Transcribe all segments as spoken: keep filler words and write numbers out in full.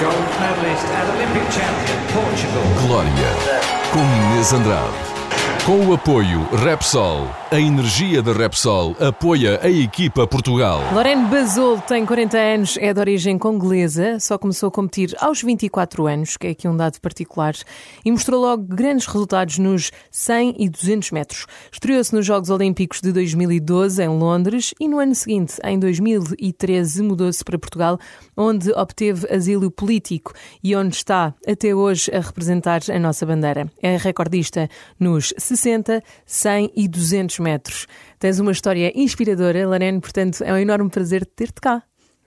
Gold medalist and Olympic champion, Portugal. Glória, com Inês Andrade. Com o apoio Repsol, a energia da Repsol apoia a equipa Portugal. Lorraine Basol tem quarenta anos, é de origem congolesa, só começou a competir aos vinte e quatro anos, que é aqui um dado particular, e mostrou logo grandes resultados nos cem e duzentos metros. Estreou-se nos Jogos Olímpicos de dois mil e doze em Londres e no ano seguinte, em dois mil e treze, mudou-se para Portugal, onde obteve asilo político e onde está até hoje a representar a nossa bandeira. É recordista nos sessenta, cem e duzentos metros. Tens uma história inspiradora, Lorraine, portanto é um enorme prazer ter-te cá.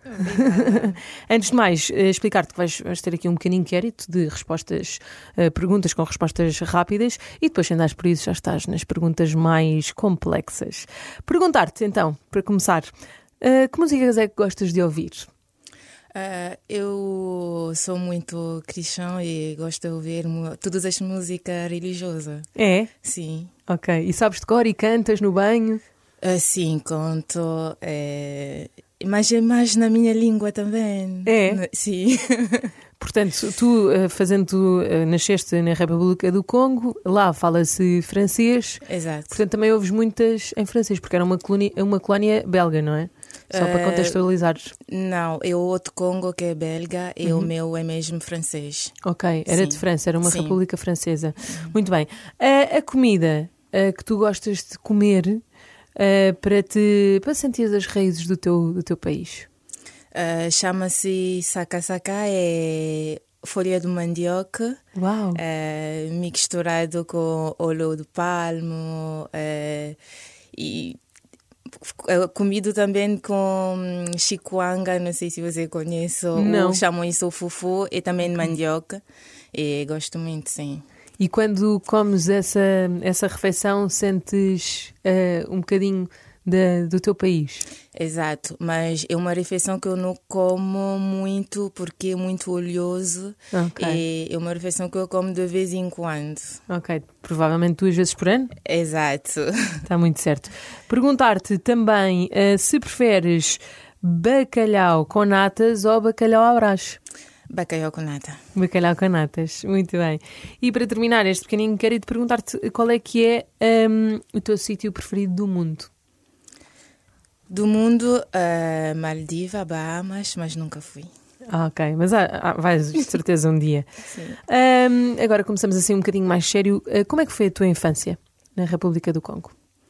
Antes de mais, explicar-te que vais, vais ter aqui um pequeno inquérito de respostas, uh, perguntas com respostas rápidas e depois, se andares por isso, já estás nas perguntas mais complexas. Perguntar-te, então, para começar, uh, que músicas é que gostas de ouvir? Uh, eu sou muito cristã e gosto de ouvir todas as músicas religiosas. É? Sim. Ok. E sabes de cor e cantas no banho? Uh, sim, canto. É... Mas é mais na minha língua também. É? Sim. Portanto, tu, fazendo, nasceste na República do Congo, lá fala-se francês. Exato. Portanto, também ouves muitas em francês, porque era uma colónia, uma colónia belga, não é? Só para contextualizares. Uh, não, é o outro Congo que é belga e uhum. o meu é mesmo francês. Ok, era Sim. de França, era uma Sim. república francesa. Uhum. Muito bem. A, a comida a que tu gostas de comer uh, para, te, para sentir as raízes do teu, do teu país? Uh, chama-se saca-saca, é folha de mandioca. Uau! Uh, misturado com óleo de palmo uh, e comido também com chicuanga, não sei se você conhece, não. Ou chamam isso fufu, e também mandioca, e gosto muito, sim. E quando comes essa, essa refeição, sentes uh, um bocadinho de, do teu país? Exato, mas é uma refeição que eu não como muito porque é muito oleoso. Okay. E é uma refeição que eu como de vez em quando. Ok, provavelmente duas vezes por ano? Exato. Está muito certo. Perguntar-te também uh, se preferes bacalhau com natas ou bacalhau à Brás? Bacalhau com nata. Bacalhau com natas, muito bem. E para terminar este pequenino, quero perguntar-te qual é que é um, o teu sítio preferido do mundo? Do mundo, uh, Maldiva, Bahamas, mas nunca fui. Ah, ok, mas ah, ah, vais de certeza um dia. Sim. Um, agora começamos assim um bocadinho mais sério. Uh, como é que foi a tua infância na República do Congo?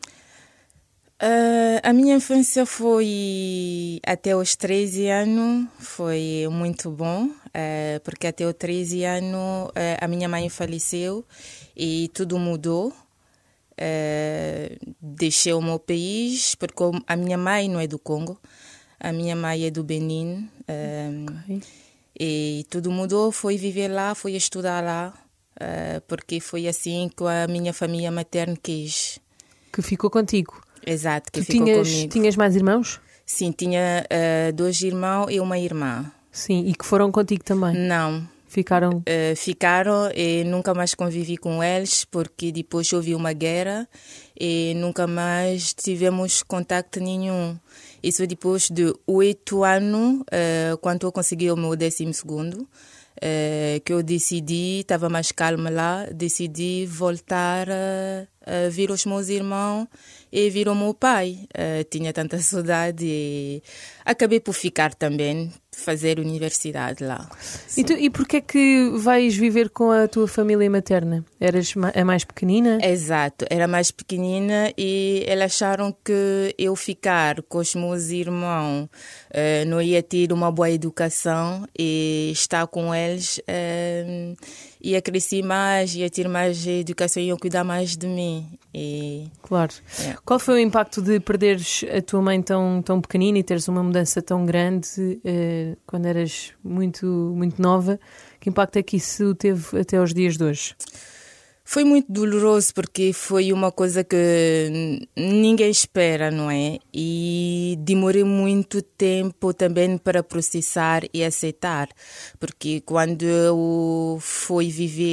Uh, a minha infância foi até os treze anos, foi muito bom, uh, porque até os treze anos uh, a minha mãe faleceu e tudo mudou. Uh, deixei o meu país porque a minha mãe não é do Congo, a minha mãe é do Benin. Uh, okay. E tudo mudou, fui viver lá, fui estudar lá, uh, porque foi assim que a minha família materna quis. Que ficou contigo? Exato, que tu ficou tinhas, comigo. Tinhas mais irmãos? Sim, tinha uh, dois irmãos e uma irmã. Sim, e que foram contigo também? Não. Ficaram? Uh, ficaram e nunca mais convivi com eles porque depois houve uma guerra e nunca mais tivemos contato nenhum. Isso depois de oito anos, uh, quando eu consegui o meu décimo segundo, uh, que eu decidi, estava mais calma lá, decidi voltar a, a vir os meus irmãos e vir o meu pai. Uh, tinha tanta saudade e acabei por ficar também, fazer universidade lá. E, tu, e porquê é que vais viver com a tua família materna? Eras a mais pequenina? Exato, era mais pequenina e eles acharam que eu ficar com os meus irmãos uh, não ia ter uma boa educação e estar com eles uh, ia crescer mais, ia ter mais educação e iam cuidar mais de mim. E, claro. É. Qual foi o impacto de perderes a tua mãe tão, tão pequenina e teres uma mudança tão grande uh, quando eras muito, muito nova? Que impacto é que isso teve até aos dias de hoje? Foi muito doloroso porque foi uma coisa que ninguém espera, não é? E demorei muito tempo também para processar e aceitar. Porque quando eu fui viver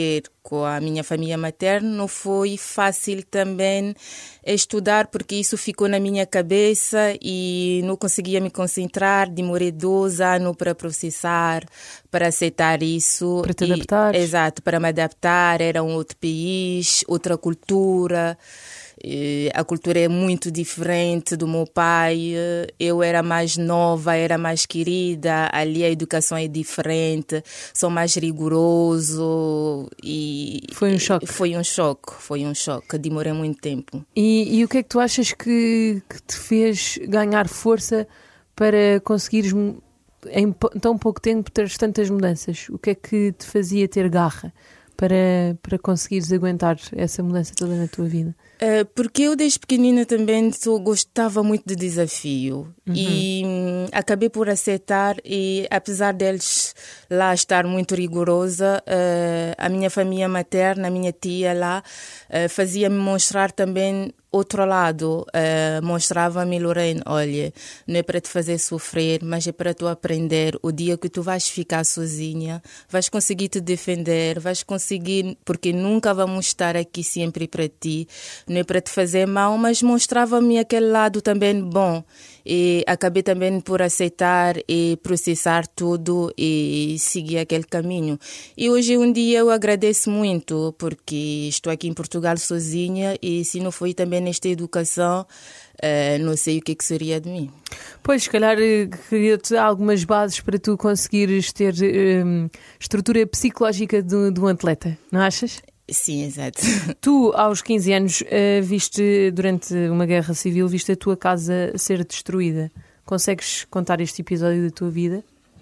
com a minha família materna, não foi fácil também estudar, porque isso ficou na minha cabeça e não conseguia me concentrar. Demorei dois anos para processar, para aceitar isso. Para te adaptar. Exato, para me adaptar. Era um outro país, outra cultura. A cultura é muito diferente do meu pai. Eu era mais nova, era mais querida. Ali a educação é diferente, sou mais rigoroso e foi um choque. Foi um choque, foi um choque. Demorei muito tempo. E, e o que é que tu achas que, que te fez ganhar força para conseguires em tão pouco tempo ter tantas mudanças? O que é que te fazia ter garra para, para conseguires aguentar essa mudança toda na tua vida? Uh, porque eu desde pequenina também sou, gostava muito de desafio. Uhum. E hum, acabei por aceitar, e apesar deles lá estar muito rigorosa, uh, a minha família materna, a minha tia lá, uh, fazia-me mostrar também outro lado. Uh, mostrava-me, Lorraine, olha, não é para te fazer sofrer, mas é para tu aprender. O dia que tu vais ficar sozinha, vais conseguir te defender, vais conseguir, porque nunca vamos estar aqui sempre para ti. Não é para te fazer mal, mas mostrava-me aquele lado também bom. E acabei também por aceitar e processar tudo e seguir aquele caminho. E hoje um dia eu agradeço muito, porque estou aqui em Portugal sozinha e se não foi também nesta educação, uh, não sei o que, é que seria de mim. Pois, se calhar queria-te algumas bases para tu conseguires ter um, estrutura psicológica de, de um atleta, não achas? Sim, exato. Tu, aos quinze anos, uh, viste, durante uma guerra civil, viste a tua casa ser destruída. Consegues contar este episódio da tua vida?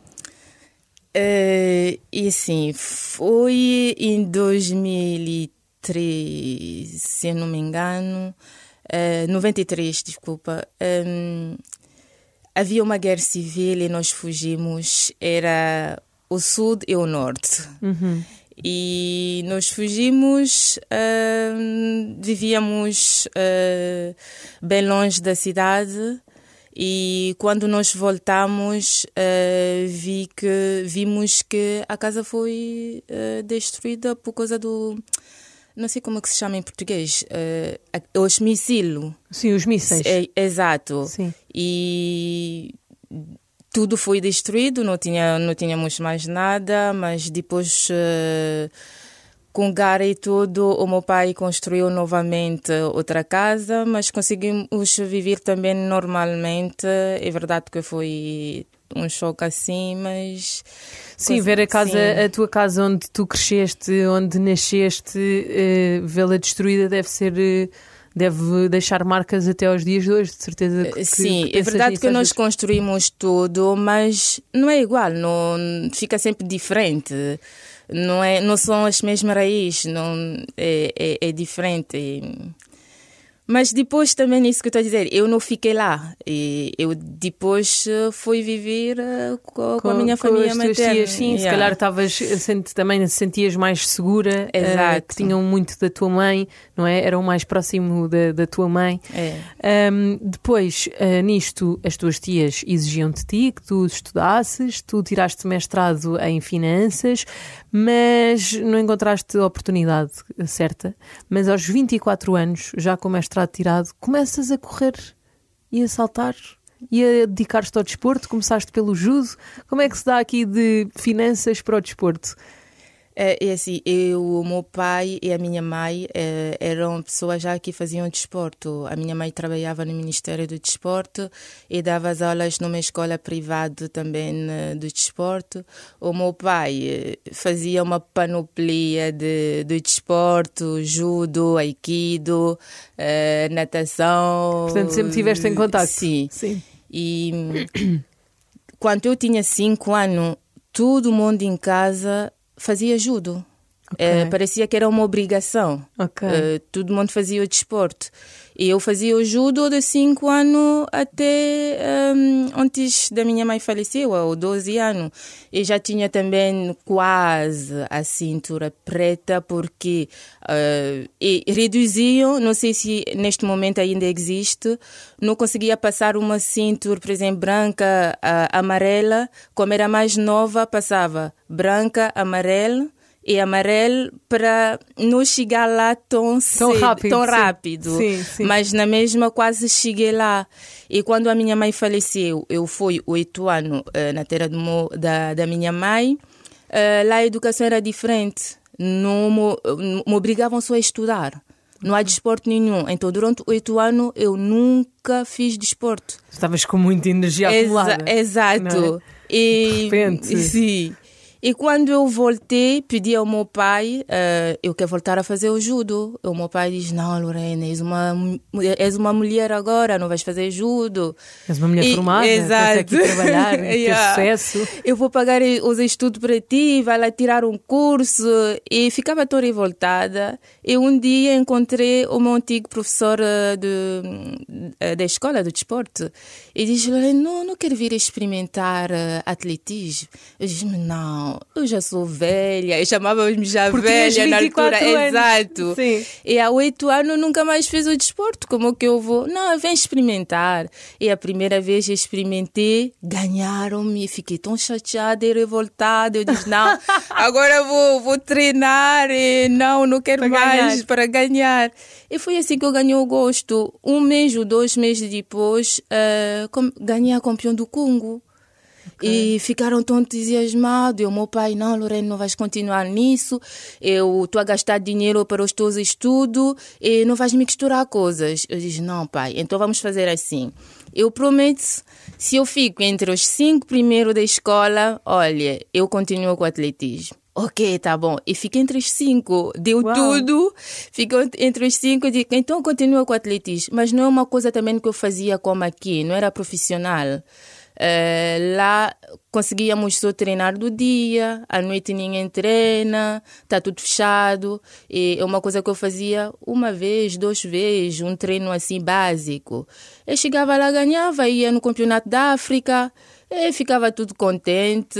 Uh, e assim, foi em dois mil e três, se eu não me engano, uh, noventa e três, desculpa. Um, havia uma guerra civil e nós fugimos. Era o sul e o norte. Uhum. E nós fugimos, uh, vivíamos uh, bem longe da cidade, e quando nós voltamos uh, vi que, vimos que a casa foi uh, destruída por causa do... Não sei como é que se chama em português. Uh, os mísseis. Sim, os mísseis. É, exato. Sim. E... tudo foi destruído, não, tinha, não tínhamos mais nada, mas depois, uh, com Gara e tudo, o meu pai construiu novamente outra casa, mas conseguimos viver também normalmente. É verdade que foi um choque assim, mas... Sim, ver a casa, sim. A tua casa onde tu cresceste, onde nasceste, uh, vê-la destruída deve ser... Uh... deve deixar marcas até aos dias de hoje, de certeza que... Sim, que é verdade que nós vezes. construímos tudo, mas não é igual, não, fica sempre diferente. Não, é, não são as mesmas raízes, não, é, é, é diferente. Mas depois também, isso que eu estou a dizer, eu não fiquei lá. E eu depois fui viver com, com a minha com família as materna. Tuas tias, sim, yeah. Se calhar estavas, também te sentias mais segura, uh, que tinham muito da tua mãe, não é? Eram mais próximo da, da tua mãe. É. Um, depois, uh, nisto, as tuas tias exigiam de ti que tu estudasses, tu tiraste mestrado em finanças, mas não encontraste a oportunidade certa. Mas aos vinte e quatro anos, já com mestrado tirado, começas a correr e a saltar e a dedicar-te ao desporto. Começaste pelo judo. Como é que se dá aqui de finanças para o desporto? É, é assim, eu, o meu pai e a minha mãe é, eram pessoas já que faziam desporto. A minha mãe trabalhava no Ministério do Desporto e dava as aulas numa escola privada também do desporto. O meu pai fazia uma panoplia de, de desporto, judo, aikido, eh, natação. Portanto, sempre estiveste em contacto. Sim. Sim. E quando eu tinha cinco anos, todo mundo em casa fazia judo. Okay. Uh, parecia que era uma obrigação. Okay. Uh, todo mundo fazia o desporto. E eu fazia o judo de cinco anos até um, antes da minha mãe faleceu, aos doze anos. E já tinha também quase a cintura preta, porque uh, e reduziam, não sei se neste momento ainda existe, não conseguia passar uma cintura, por exemplo, branca, uh, amarela. Como era mais nova, passava branca, amarela, e amarelo para não chegar lá tão, Tão cedo, rápido, tão sim. rápido. Sim, sim. Mas na mesma quase cheguei lá. E quando a minha mãe faleceu, eu fui oito anos uh, na terra do meu, da, da minha mãe, uh, lá a educação era diferente. Não me, me obrigavam só a estudar. Não há desporto nenhum. Então, durante oito anos, eu nunca fiz desporto. Estavas com muita energia Exa- acumulada. Exato. Não é? E, De repente. sim. E quando eu voltei, pedi ao meu pai, uh, eu quero voltar a fazer o judo. O meu pai diz, não, Lorena, és uma, és uma mulher agora, não vais fazer judo. És uma mulher E- formada, exato. estás aqui a trabalhar, ter Yeah. sucesso. Eu vou pagar os estudos para ti, vai lá tirar um curso. E ficava tão revoltada. E um dia encontrei o meu antigo professor uh, de, uh, da escola de desporto. E diz, Lorena, não, não quero vir experimentar uh, atletismo. Eu disse, não, eu já sou velha. Eu chamava-me já Porque tinhas velha na vinte e quatro altura. anos. Exato. Sim. E há oito anos nunca mais fiz o desporto. Como que eu vou? Não, vem experimentar. E a primeira vez eu experimentei, ganharam-me. Fiquei tão chateada e revoltada. Eu disse, não, agora vou, vou treinar. E não, não quero Para mais ganhar. para ganhar. E foi assim que eu ganhei o gosto. Um mês ou dois meses depois, uh, com- ganhei a campeão do Congo. E ficaram tão entusiasmados. E o meu pai, não, Lorena, não vais continuar nisso. Eu estou a gastar dinheiro para os teus estudos e não vais misturar coisas. Eu disse, não, pai, então vamos fazer assim. Eu prometo, se eu fico entre os cinco primeiros da escola, olha, eu continuo com o atletismo. Ok, tá bom. E fiquei entre os cinco. Deu Uau. tudo. Ficou entre os cinco. Eu digo, então continua com o atletismo. Mas não é uma coisa também que eu fazia como aqui. Não era profissional. Uh, lá conseguíamos só treinar do dia, à noite ninguém treina, está tudo fechado. E é uma coisa que eu fazia uma vez, duas vezes, um treino assim básico. Eu chegava lá, ganhava, ia no campeonato da África, e ficava tudo contente.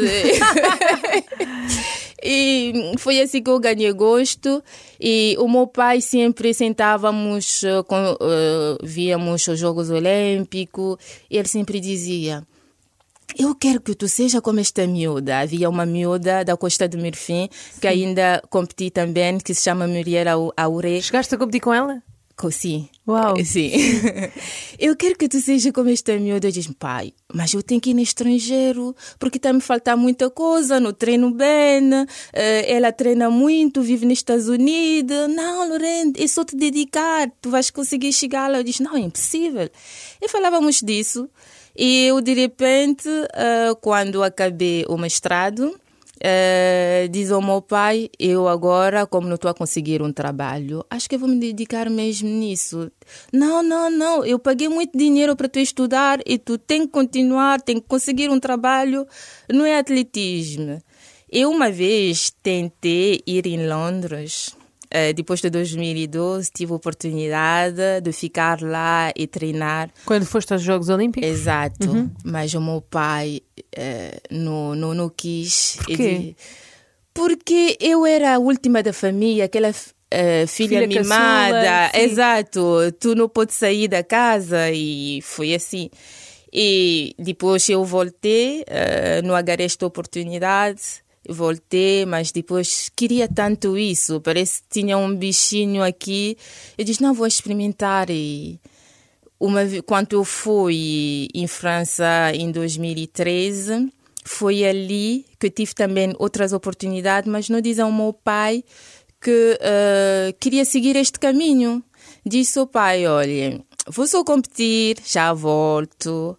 E foi assim que eu ganhei gosto. E o meu pai sempre sentávamos, uh, com, uh, víamos os Jogos Olímpicos, e ele sempre dizia, eu quero que tu seja como esta miúda. Havia uma miúda da Costa do Marfim que ainda competi também, que se chama Muriel Aure. Chegaste a competir com ela? Sim. Uau. Sim. Eu quero que tu seja como esta miúda. Eu disse, pai, mas eu tenho que ir no estrangeiro, porque está me faltar muita coisa, não treino bem, ela treina muito, vive nos Estados Unidos. Não, Lorena, é só te dedicar, tu vais conseguir chegar lá. Eu disse, não, é impossível. E falávamos disso. E eu, de repente, uh, quando acabei o mestrado, uh, diz ao meu pai, eu agora, como não estou a conseguir um trabalho, acho que eu vou me dedicar mesmo nisso. Não, não, não, eu paguei muito dinheiro para tu estudar e tu tem que continuar, tem que conseguir um trabalho, não é atletismo. Eu uma vez tentei ir em Londres. Uh, depois de dois mil e doze, tive a oportunidade de ficar lá e treinar. Quando foste aos Jogos Olímpicos? Exato. Uhum. Mas o meu pai uh, não, não, não quis. Por quê? Ele- Porque eu era a última da família, aquela uh, filha, Filha mimada. caçula, sim. Exato. Tu não podes sair da casa e foi assim. E depois eu voltei, uh, não agarrei esta oportunidade. Voltei, mas depois queria tanto isso. Parece que tinha um bichinho aqui. Eu disse, não, vou experimentar. E uma, ve- quando eu fui em França em dois mil e treze, foi ali que eu tive também outras oportunidades, mas não dizem ao meu pai que uh, queria seguir este caminho. Disse ao pai, olha, vou só competir, já volto.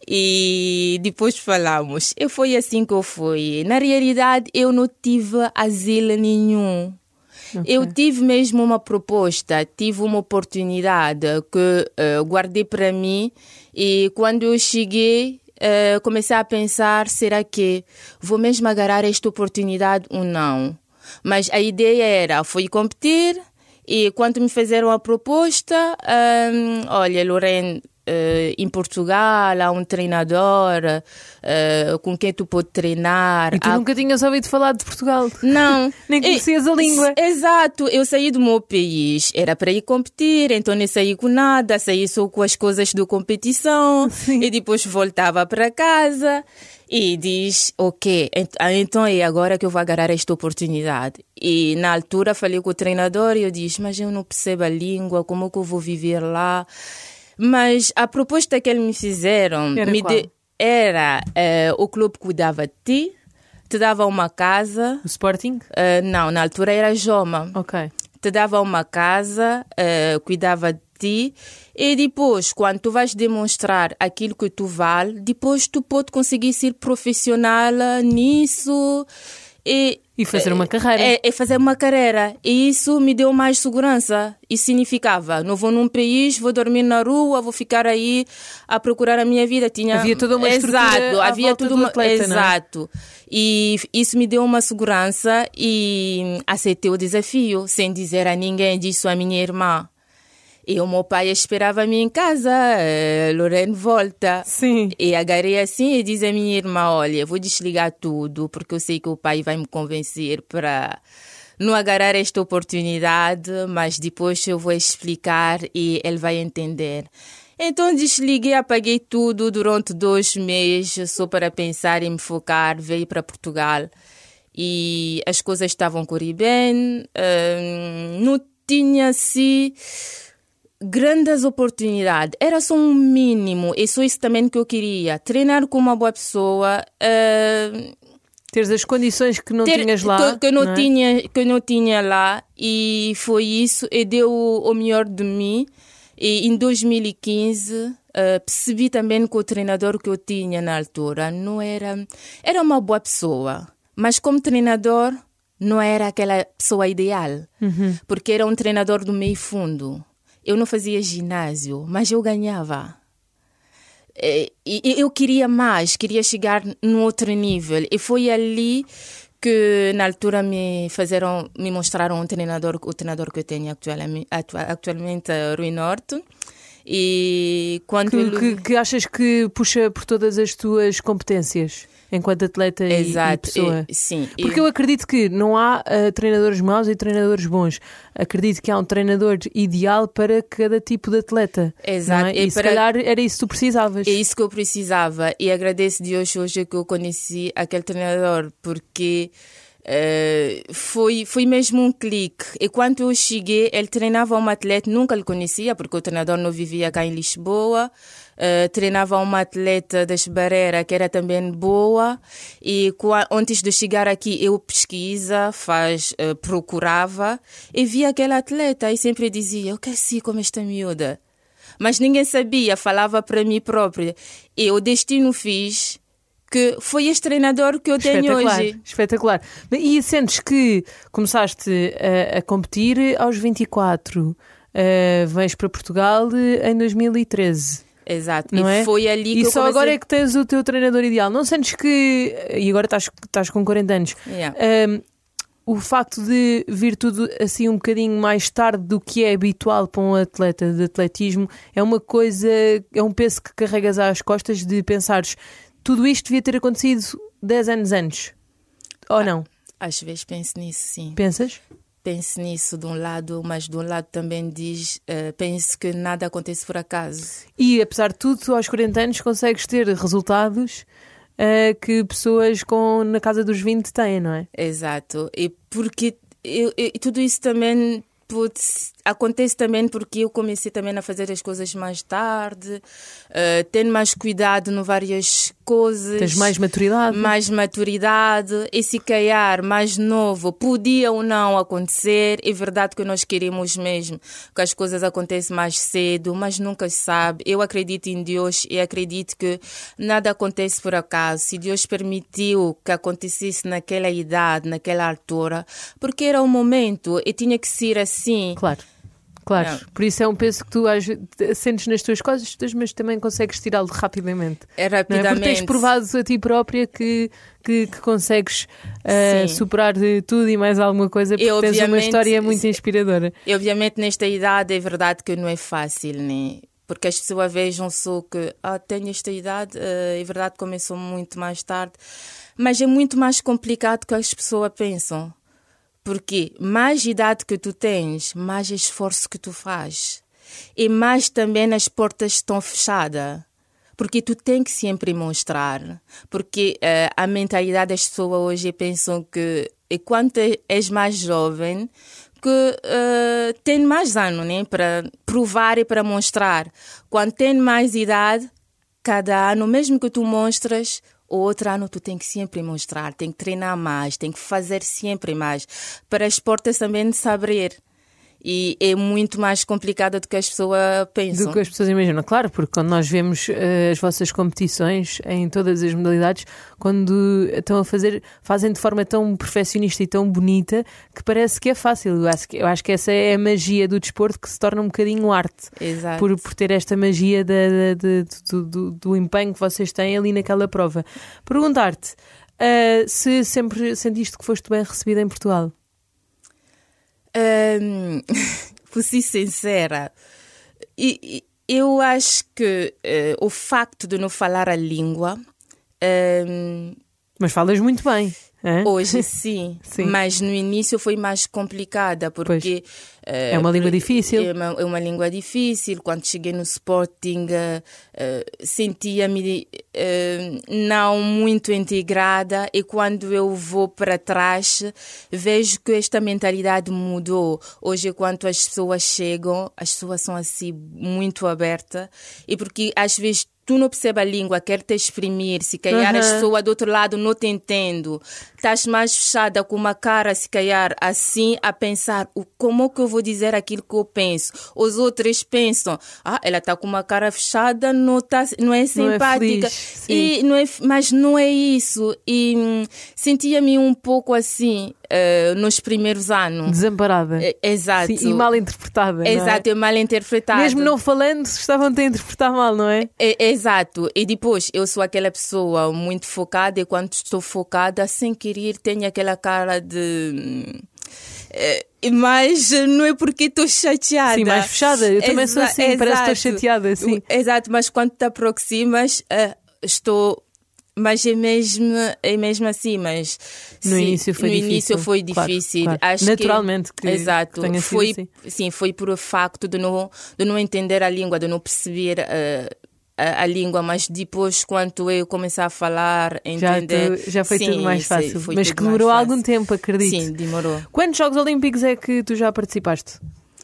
E depois falamos. E foi assim que eu fui. Na realidade, eu não tive asilo nenhum. Ok. Eu tive mesmo uma proposta, tive uma oportunidade que uh, guardei para mim. E quando eu cheguei, uh, comecei a pensar, será que vou mesmo agarrar esta oportunidade ou não? Mas a ideia era, fui competir. E quando me fizeram a proposta, um, olha, Lorena, Uh, em Portugal há um treinador uh, com quem tu podes treinar. E tu Há- nunca tinhas ouvido falar de Portugal? Não. Nem conhecias a língua. Exato. Eu saí do meu país. Era para ir competir, então não saí com nada. Saí só com as coisas de competição. Sim. E depois voltava para casa. E diz, ok, então é agora que eu vou agarrar esta oportunidade. E na altura falei com o treinador e eu disse, mas eu não percebo a língua, como que eu vou viver lá? Mas a proposta que eles me fizeram era, me de, era uh, o clube cuidava de ti, te dava uma casa. O Sporting? Uh, não, na altura era Joma. Ok. Te dava uma casa, uh, cuidava de ti, e depois, quando tu vais demonstrar aquilo que tu vale, depois tu podes conseguir ser profissional nisso e, e fazer uma carreira. É, é fazer uma carreira. E isso me deu mais segurança. Isso significava, não vou num país, vou dormir na rua, vou ficar aí a procurar a minha vida. Tinha... Havia toda uma estrutura Exato, à havia volta tudo do uma... atleta, Exato. Não é? E isso me deu uma segurança e aceitei o desafio, sem dizer a ninguém disso à minha irmã. E o meu pai esperava-me em casa, uh, Lorene volta. Sim. E agarrei assim e disse à minha irmã, olha, vou desligar tudo, porque eu sei que o pai vai me convencer para não agarrar esta oportunidade, mas depois eu vou explicar e ele vai entender. Então desliguei, apaguei tudo durante dois meses, só para pensar e me focar, veio para Portugal. E as coisas estavam a correr bem, uh, não tinha-se... grandes oportunidades, era só um mínimo, e só isso também que eu queria, treinar com uma boa pessoa, uh, teres as condições que não ter, tinhas lá, que, que não, não é? tinha, que não tinha lá, e foi isso, e deu o melhor de mim. E em dois mil e quinze uh, percebi também que o treinador que eu tinha na altura não era, era uma boa pessoa, mas como treinador não era aquela pessoa ideal, uhum. porque era um treinador do meio fundo. Eu não fazia ginásio, mas eu ganhava. E, e, eu queria mais, queria chegar num outro nível. E foi ali que, na altura, me fizeram, me mostraram um treinador, o treinador que eu tenho atualmente, atualmente Rui Norte. E quando que, ele... que, que achas que puxa por todas as tuas competências enquanto atleta e, Exato, e pessoa? E, sim. Porque e... eu acredito que não há uh, treinadores maus e treinadores bons. Acredito que há um treinador ideal para cada tipo de atleta. Exato. É? E, e se para... calhar era isso que tu precisavas. É isso que eu precisava. E agradeço a Deus hoje que eu conheci aquele treinador, porque... Uh, foi, foi mesmo um clique. E quando eu cheguei, ele treinava uma atleta, nunca lhe conhecia, porque o treinador não vivia cá em Lisboa. Uh, treinava uma atleta das Barreiras, que era também boa. E antes de chegar aqui, eu pesquisa, faz, uh, procurava, e via aquela atleta e sempre dizia, eu quero ser como esta miúda. Mas ninguém sabia, falava para mim própria. E o destino fiz... que foi este treinador que eu tenho hoje. Espetacular. E sentes que começaste a, a competir aos vinte e quatro, uh, vens para Portugal em dois mil e treze. Exato, não e é? foi ali que e eu só comecei... agora é que tens o teu treinador ideal. Não sentes que, e agora estás, estás com quarenta anos, Yeah. um, o facto de vir tudo assim um bocadinho mais tarde do que é habitual para um atleta de atletismo é uma coisa, é um peso que carregas às costas de pensares tudo isto devia ter acontecido dez anos antes, ou não? Às vezes penso nisso, sim. Pensas? Penso nisso de um lado, mas de um lado também diz, uh, penso que nada acontece por acaso. E apesar de tudo, tu aos quarenta anos consegues ter resultados uh, que pessoas com, na casa dos vinte têm, não é? Exato, e porque eu, eu, tudo isso também... Putz, acontece também porque eu comecei também a fazer as coisas mais tarde, uh, tendo mais cuidado em várias coisas. Tens mais maturidade. Mais maturidade. E se calhar mais novo, podia ou não acontecer. É verdade que nós queremos mesmo que as coisas aconteçam mais cedo, mas nunca se sabe. Eu acredito em Deus e acredito que nada acontece por acaso. Se Deus permitiu que acontecesse naquela idade, naquela altura, porque era o momento e tinha que ser assim. Sim. Claro, claro. Não. Por isso é um peso que tu sentes nas tuas costas, mas também consegues tirá-lo rapidamente. É rapidamente. Não é? Porque tens provado a ti própria que, que, que consegues uh, superar de tudo e mais alguma coisa, porque e, tens uma história muito inspiradora. E obviamente nesta idade é verdade que não é fácil, né? Porque as pessoas vejam só que ah, tenho esta idade, uh, é verdade que começou muito mais tarde, mas é muito mais complicado que as pessoas pensam. Porque mais idade que tu tens, mais esforço que tu fazes. E mais também as portas estão fechadas. porque tu tem que sempre mostrar, porque uh, a mentalidade das pessoas hoje pensam que enquanto és mais jovem, que uh, tem mais anos, né, para provar e para mostrar. Quando tem mais idade, cada ano, mesmo que tu mostras, o outro ano tu tem que sempre mostrar, tem que treinar mais, tem que fazer sempre mais, para as portas também saber. E é muito mais complicado do que as pessoas pensam. Do que as pessoas imaginam. Claro, porque quando nós vemos uh, as vossas competições em todas as modalidades, quando estão a fazer, fazem de forma tão perfeccionista e tão bonita que parece que é fácil. Eu acho que, eu acho que essa é a magia do desporto, que se torna um bocadinho arte. Exato. Por, por ter esta magia de, de, de, do, do, do empenho que vocês têm ali naquela prova. Perguntar-te uh, se sempre sentiste que foste bem recebida em Portugal. Um, por ser sincera, e, e, eu acho que uh, o facto de não falar a língua... Um, Mas falas muito bem. É? Hoje sim, sim, mas no início foi mais complicada, porque... Uh, é uma língua difícil. É uma, é uma língua difícil. Quando cheguei no Sporting, uh, uh, sentia-me uh, não muito integrada, e quando eu vou para trás, vejo que esta mentalidade mudou. Hoje, quando as pessoas chegam, as pessoas são assim muito abertas, e porque às vezes tu não percebes a língua, quer te exprimir, se calhar uhum. a pessoa do outro lado não te entendo, estás mais fechada com uma cara, se calhar assim, a pensar, como que eu vou dizer aquilo que eu penso? Os outros pensam, ah, ela está com uma cara fechada, não, tá, não é simpática, não é feliz, e não é, mas não é isso. E hum, sentia-me um pouco assim, uh, nos primeiros anos. Desamparada. É, exato. Sim, e mal interpretada. Exato, não é? é mal interpretada. Mesmo não falando, estavam-te a interpretar mal, não é? É, exato. E depois, eu sou aquela pessoa muito focada, e quando estou focada, sem querer, tenho aquela cara de... É, mas não é porque estou chateada. Sim, mais fechada. Eu também Exa- sou assim, exato. Parece que estou chateada. Sim. Exato, mas quando te aproximas, uh, estou... Mas é mesmo, é mesmo assim, mas no sim, início foi no difícil. Início foi difícil. Claro, claro. Acho Naturalmente que, que, exato, que foi, assim. Sim, foi por o facto de não, de não entender a língua, de não perceber uh, a, a língua, mas depois, quando eu comecei a falar, entender... Já, tu, já foi sim, tudo mais fácil, sim, mas que demorou algum tempo, acredito. Sim, demorou. Quantos Jogos Olímpicos é que tu já participaste?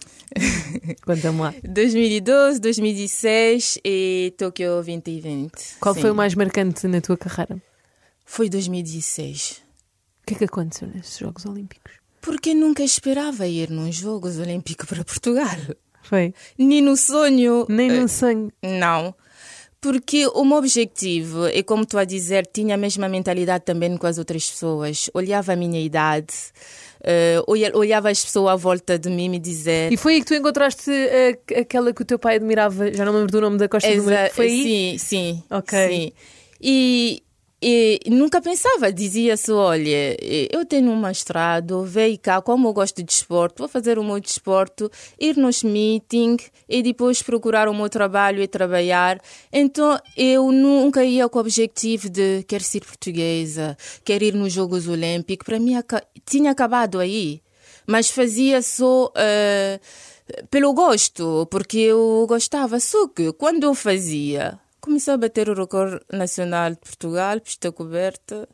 Conta-me lá. dois mil e doze, dois mil e dezesseis e Tóquio vinte e vinte. Qual sim. foi o mais marcante na tua carreira? Foi dois mil e dezesseis. O que é que aconteceu nesses Jogos Olímpicos? Porque nunca esperava ir nos Jogos Olímpicos para Portugal. Foi? Nem no sonho. Nem no sonho. Não. Porque o meu objetivo, é como tu a dizer, tinha a mesma mentalidade também com as outras pessoas. Olhava a minha idade, uh, olhava as pessoas à volta de mim e me dizer... E foi aí que tu encontraste uh, aquela que o teu pai admirava, já não me lembro do nome da Costa Exa- do Meio. Foi aí? Sim, sim. Ok. Sim. E... E nunca pensava, dizia-se, olha, eu tenho um mestrado, veio cá, como eu gosto de desporto, vou fazer o meu desporto, ir nos meetings e depois procurar o meu trabalho e trabalhar. Então eu nunca ia com o objetivo de quero ser portuguesa, quero ir nos Jogos Olímpicos. Para mim tinha acabado aí, mas fazia só uh, pelo gosto, porque eu gostava. Só que quando eu fazia... Comecei a bater o recorde nacional de Portugal, pista coberta.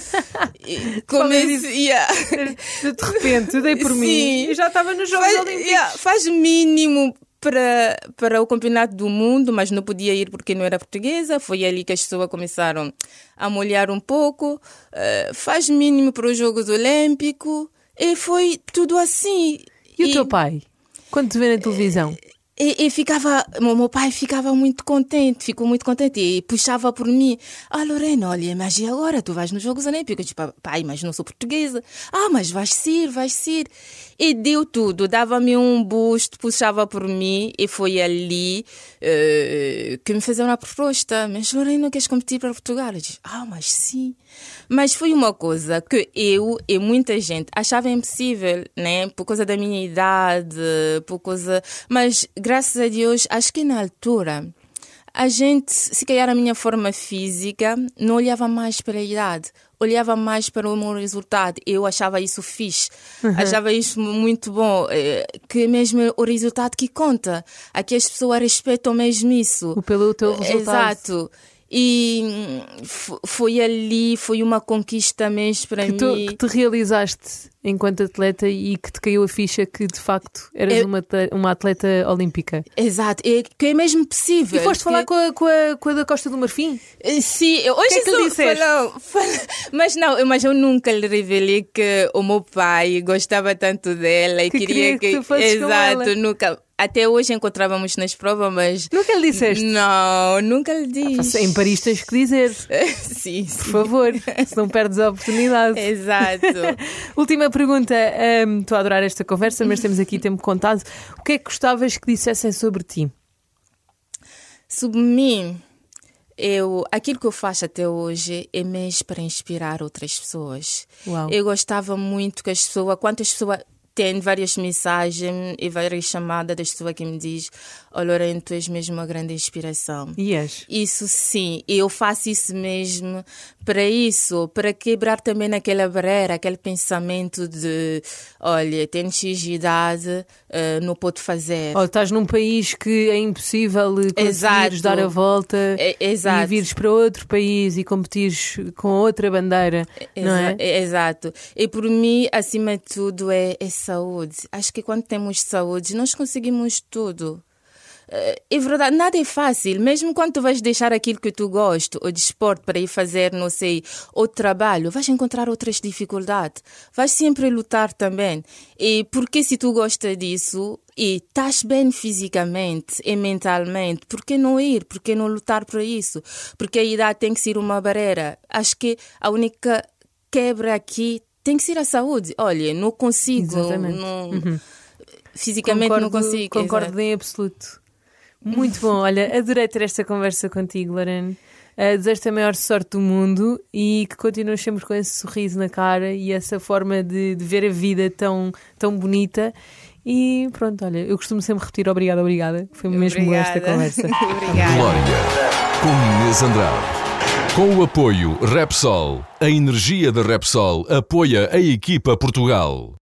Comecei, yeah. De repente, dei por Sim. mim e já estava nos Jogos faz, Olímpicos. Yeah, faz o mínimo para, para o campeonato do mundo, mas não podia ir porque não era portuguesa. Foi ali que as pessoas começaram a molhar um pouco. Uh, faz o mínimo para os Jogos Olímpicos. E foi tudo assim. E, e o e, teu pai? Quando te vê na televisão? E, e ficava, o meu pai ficava muito contente, ficou muito contente e puxava por mim. Ah, Lorena, olha, mas e agora? Tu vais nos Jogos Olímpicos? Tipo, pai, mas não sou portuguesa. Ah, mas vais ser, vais ser. E deu tudo, dava-me um busto, puxava por mim e foi ali uh, que me fizeram a proposta. Mas Lorena, queres competir para Portugal? Eu disse, ah, mas sim. Mas foi uma coisa que eu e muita gente achava impossível, né? Por causa da minha idade, por causa... Mas, graças a Deus, acho que na altura A gente, se calhar a minha forma física, não olhava mais para a idade, olhava mais para o meu resultado. Eu achava isso fixe, uhum. achava isso muito bom, que é mesmo o resultado que conta. Aqui as pessoas respeitam mesmo isso. O pelo teu resultado. Exato. E foi ali, foi uma conquista mesmo para que tu, mim. Que te realizaste enquanto atleta e que te caiu a ficha que de facto eras é, uma, uma atleta olímpica. Exato, é, que é mesmo possível. E foste que... falar com a, com, a, com a da Costa do Marfim? Sim, hoje que é que lhe disseste? Falou, falou, mas não, mas eu nunca lhe revelei que o meu pai gostava tanto dela e que queria, queria que, que tu fosses exato, com ela. Nunca. Até hoje encontrávamos nas provas, mas... Nunca lhe disseste? Não, nunca lhe disse. Ah, em Paris tens que dizer. Sim, sim. Por favor, se não perdes a oportunidade. Exato. Última pergunta. Um, estou a adorar esta conversa, mas temos aqui tempo contado. O que é que gostavas que dissessem sobre ti? Sobre mim, eu, aquilo que eu faço até hoje é mesmo para inspirar outras pessoas. Uau. Eu gostava muito que as pessoas... Quantas pessoas... Tem várias mensagens e várias chamadas das pessoas que me dizem: oh, Lorena, tu és mesmo uma grande inspiração. Yes. Isso sim, eu faço isso mesmo para isso, para quebrar também naquela barreira, aquele pensamento de: olha, tens X de idade, uh, não pode fazer. Oh, estás num país que é impossível conseguires dar a volta é, exato. E vires para outro país e competires com outra bandeira, Exa- não é? é? Exato. E por mim, acima de tudo, é, é saúde. Acho que quando temos saúde, nós conseguimos tudo. É verdade, nada é fácil. Mesmo quando tu vais deixar aquilo que tu gostas, o desporto, para ir fazer, não sei, o trabalho, vais encontrar outras dificuldades. Vais sempre lutar também. E porque se tu gostas disso e estás bem fisicamente e mentalmente, por que não ir? Por que não lutar para isso? Porque a idade tem que ser uma barreira. Acho que a única quebra aqui tem que ser a saúde. Olha, não consigo. Não, uhum. Fisicamente concordo, não consigo. Concordo exato. em absoluto. Muito bom. Olha, adorei ter esta conversa contigo, Lorena. Uh, desejo-te a maior sorte do mundo e que continues sempre com esse sorriso na cara e essa forma de, de ver a vida tão, tão bonita. E pronto, olha, eu costumo sempre repetir obrigada, obrigada. Foi mesmo boa esta conversa. Obrigada. Glória, com Inês Andrade. Com o apoio Repsol, a energia da Repsol apoia a equipa Portugal.